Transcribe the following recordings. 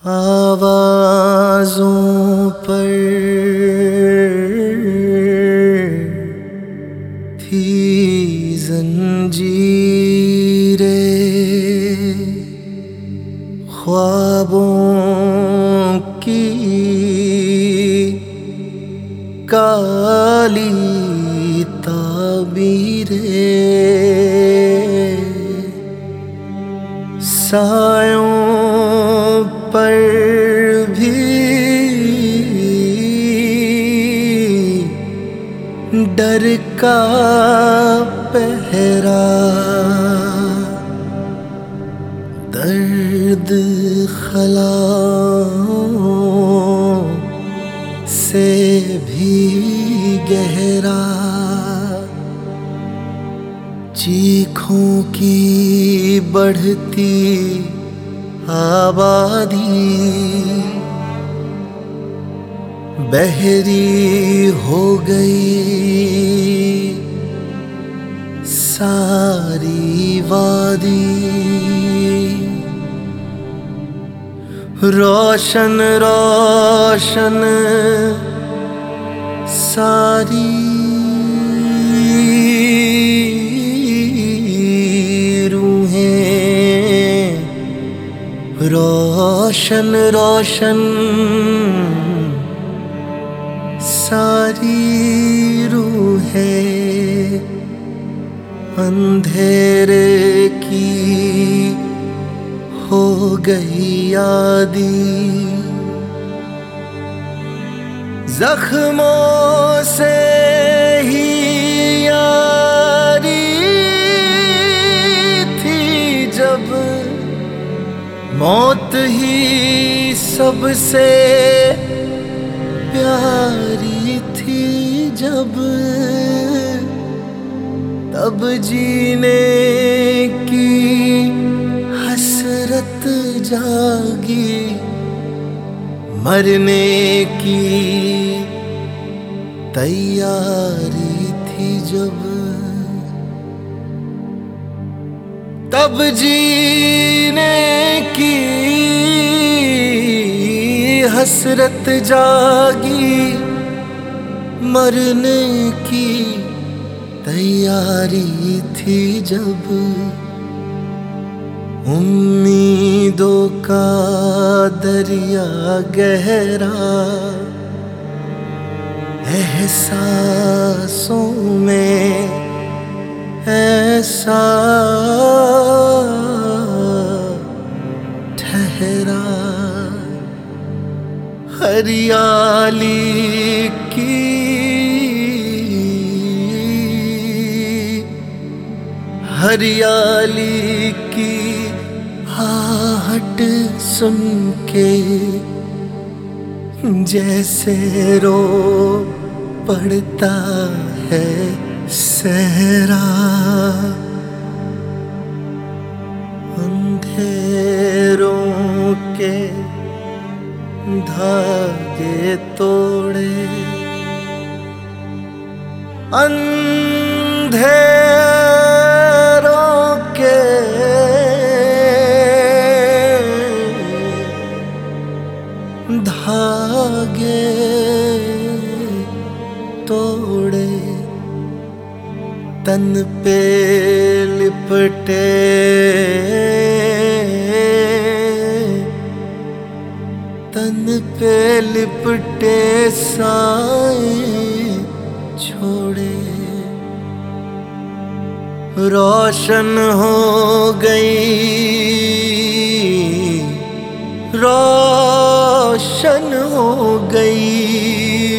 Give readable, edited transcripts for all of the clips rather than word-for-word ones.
आवाज़ों पर थी जंजीरें, ख्वाबों की काली ताबीरें, सायों पर भी डर का पहरा, दर्द खलाओं से भी गहरा, चीखों की बढ़ती आबादी, बहरी हो गई सारी वादी, रोशन रोशन सारी रूहें, रोशन रोशन सारी रूहें, अंधेरे की हो गई आदी, जख्मों से ही यारी थी जब, मौत ही सबसे प्यारी थी जब, तब जीने की हसरत जागी, मरने की तैयारी थी जब, तब जीने की हसरत जागी, मरने की तैयारी थी जब, उम्मीदों का दरिया गहरा, एहसासों में ऐसा ठहरा, हरियाली की हरियाली की आहट सुन के जैसे रो पड़ता है सहरा, अंधेरों के धागे तोड़े, अंधेरों के धागे तोड़े, तन पे लिपटे तन पे लिपटे साए छोड़े, रोशन हो गई, रोशन हो गई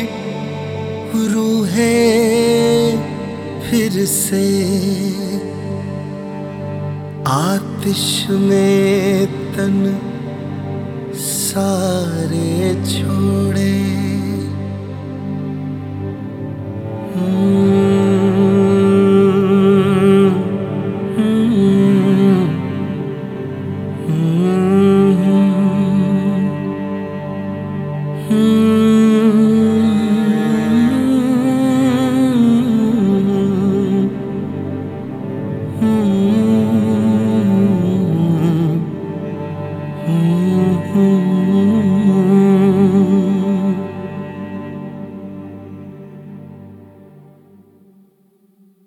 रूहें फिर से, आतिश में तन सारे छोड़े, Mm-hmm.